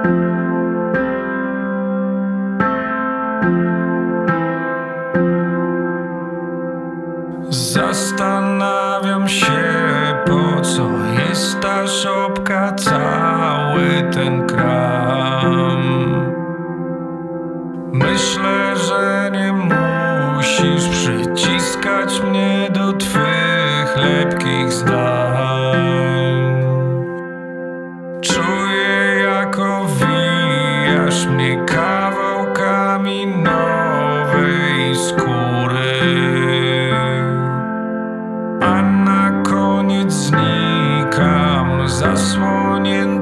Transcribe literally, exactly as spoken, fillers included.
Zastanawiam się, po co jest ta szopka, cały ten kram. Myślę, że nie musisz przyciskać mnie do twych lepkich zdań. Czuję, jak owijasz mnie kawałkami nowej skóry, a na koniec znikam zasłonięty